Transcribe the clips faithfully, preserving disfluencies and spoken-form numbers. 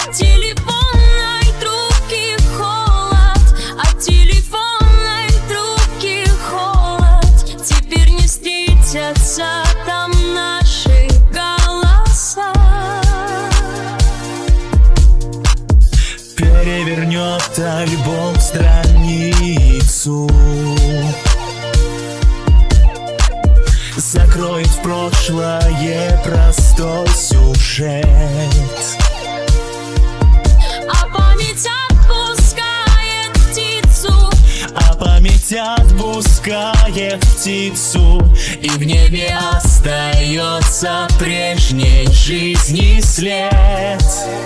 от телефонной трубки холод, от телефонной трубки холод. Теперь не встретятся там наши голоса. Перевернет альбом страницу, закроет в прошлое простой сюжет. А память отпускает птицу, А память отпускает птицу, и в небе остается прежней жизни след.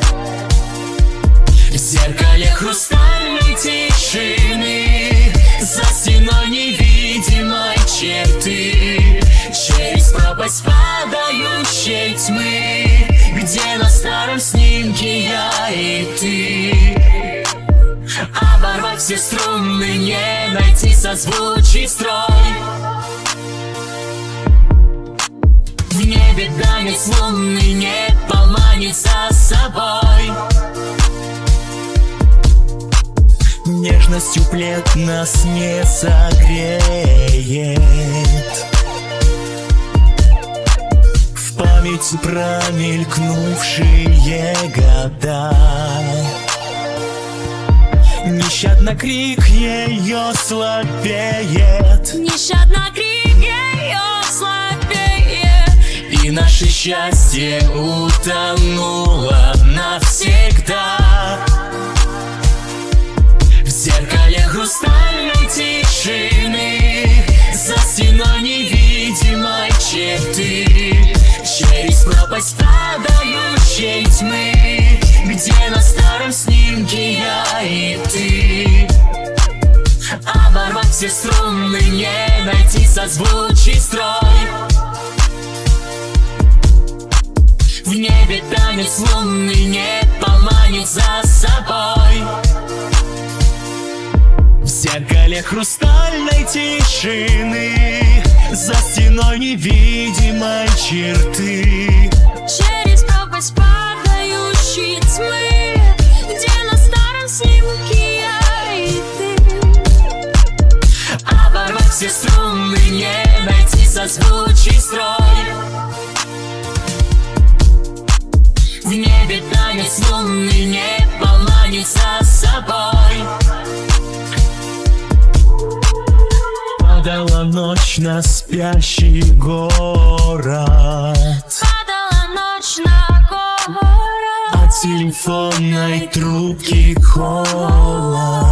В зеркале хрустальной тишины, за стеной невидимой черты, через пропасть падающей тьмы, где на старом снимке я и ты. Оборвать все струны, не найти созвучий строй. В небе танец лунный не поманит за собой. Нежностью плед нас не согреет. В памяти промелькнувшие года. Нещадно крик ее слабеет, нещадно крик ее слабеет, и наше счастье утонуло навсегда. В зеркале хрустальной тишины, за стеной невидимой черты, через пропасть падающей тьмы, где на старом снимке я и ты. Оборвать все струны, не найти созвучий строй. В небе танец лунный не поманит за собой. В зеркале хрустальной тишины, за стеной невидимой черты, через пропасть падающей тьмы, где на старом снимке я и ты. оборвать все струны, не найти созвучий строй. В небе танец лунный не поманит за собой. Падала ночь на спящий город, Падала ночь на город, от телефонной трубки холод.